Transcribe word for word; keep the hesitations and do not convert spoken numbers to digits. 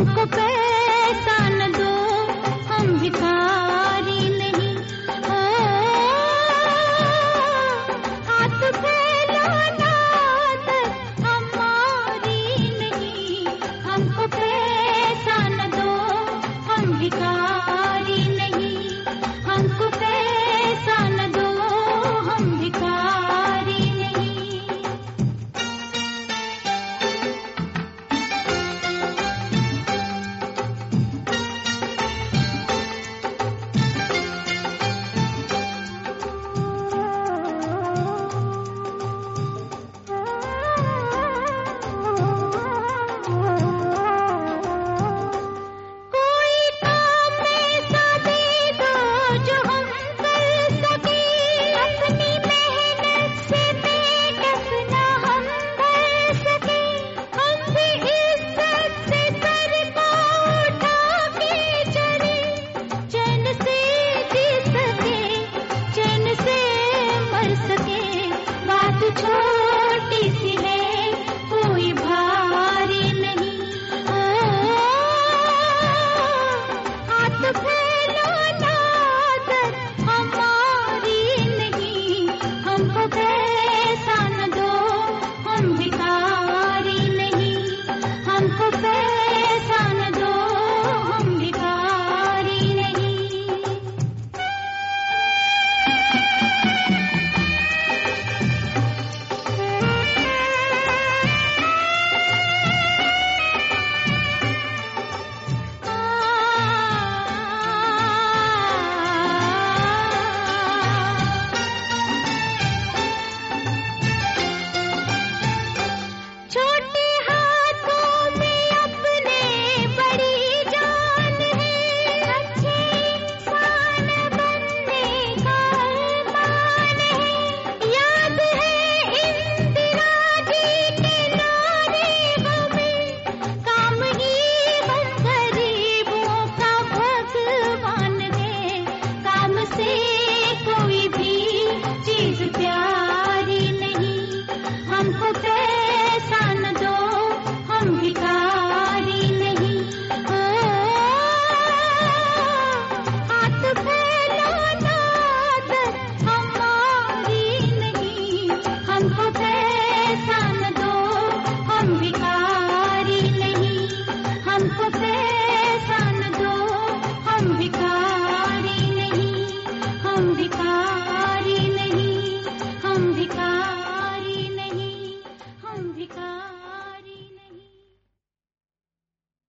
हमको पैसा न दो, हम भिखारी नहीं। ओ हाथ फैलाना आदत हमारी नहीं। हमको पैसा न दो, हम भिखारी नहीं। हमको पैसा न दो, हम भिखारी नहीं। छोटी सी है, कोई भारी नहीं। ओ हाथ फैलाना आदत हमारी नहीं। हमको पैसा न दो, हम भिखारी नहीं। हमको पैसा न दो, हम भिखारी नहीं। हमको पैसा न दो, हम भिखारी नहीं। ओ हाथ फैलाना आदत हमारी नहीं। हमको पैसा न दो, हम भिखारी नहीं। हमको पैसा